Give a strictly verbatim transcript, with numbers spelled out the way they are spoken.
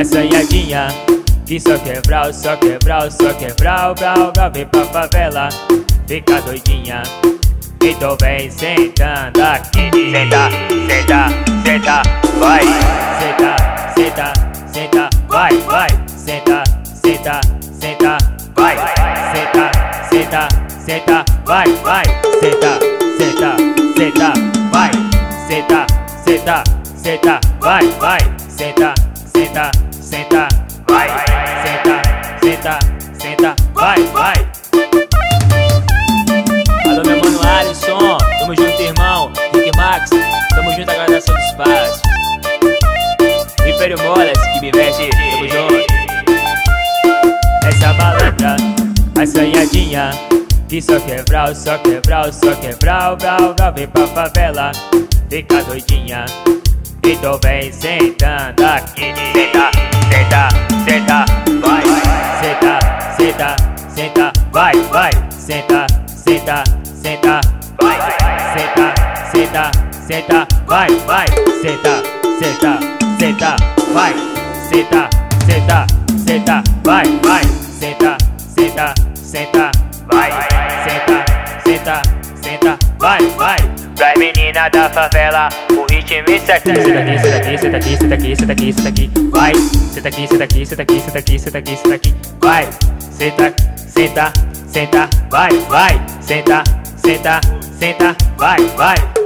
assanhadinha, que só quebral, só quebral, só quebral, brau, brau, vem pra favela, fica doidinha. Então vem sentando aqui. Senta, senta, senta, vai. Senta, senta, senta, vai, vai. Senta, senta, senta, vai. Senta, senta, senta, vai, vai. Senta, senta, senta, vai. Senta, senta, senta, vai, vai. Senta, senta, senta, vai. Senta, senta, senta, vai, vai. Alô, meu mano Alisson, tamo junto, irmão. Rick Max, tamo junto, a gradação dos passos. Império Molas, que me veste, tamo junto. Essa malandra, assanhadinha, que só quebral, só quebral, só quebral, brau, brau, vem pra favela, fica doidinha. Então vem sentando aqui. Senta, senta, senta, vai. Senta, senta, senta, vai, vai. Senta, senta, senta, vai. Senta, senta, senta, vai, vai. Senta, senta, senta, vai. Senta, senta, senta, vai, vai. Senta, senta, senta, vai. Senta, senta, senta, vai, vai. Pra menina da favela, o ritmo é certo. Senta aqui, senta aqui, senta aqui, senta aqui, senta aqui, senta aqui, vai. Senta aqui, senta aqui, senta aqui, senta aqui, senta aqui, senta aqui, vai. Senta, senta, senta, vai, vai. Senta, senta, senta, vai, vai.